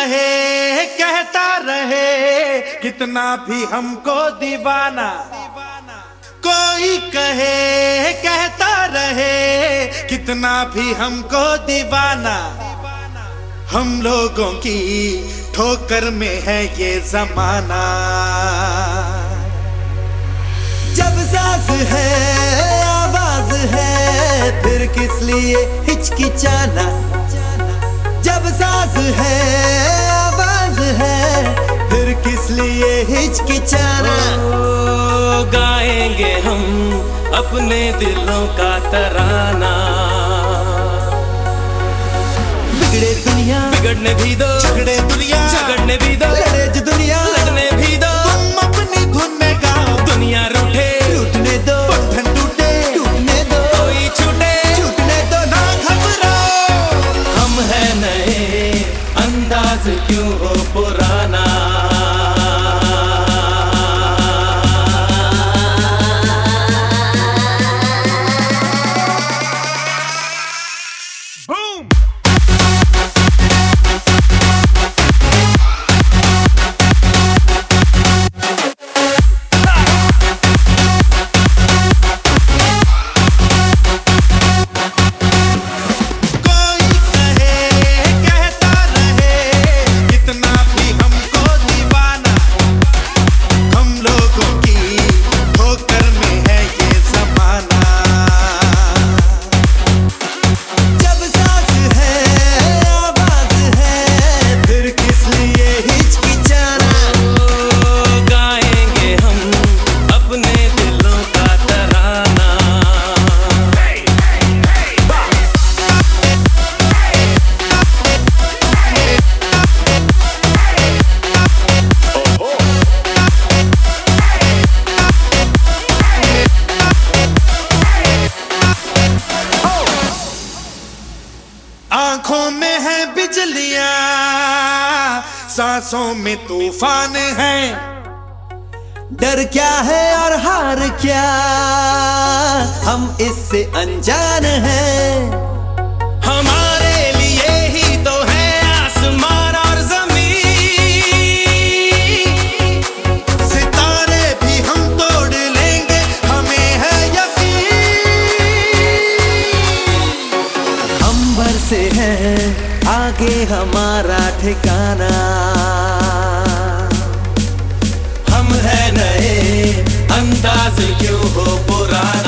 कहे कहता रहे कितना भी हमको दीवाना, कोई कहे कहता रहे कितना भी हमको दीवाना। हम लोगों की ठोकर में है ये जमाना। जब साज है आवाज है फिर किस लिए हिचकिचाना। जब साज है आवाज है फिर किस लिए हिचकिचाना। गाएंगे हम अपने दिलों का तराना। बिगड़े दुनिया बिगड़ने भी दो, झगड़े दुनिया झगड़ने भी दो, लड़े जो दुनिया लड़ने भी दो। तुम अपनी धुन में गाओ, दुनिया रूठे टूटने दो, बंधन टूटे टूटने दो, कोई छूटे छूटने दो, ना घबराओ। हम है नए अंदाज क्यों हो पुराना। आंखों में है बिजलियां, सांसों में तूफान है। डर क्या है और हार क्या, हम इससे अनजान हैं। हमारे लिए ही तो है आसमान और जमीन। सितारे भी हम तोड़ लेंगे, हमें है यकीन। अंबर से है आगे हमारा ठिकाना। हम है नए अंदाज क्यों हो पुराना।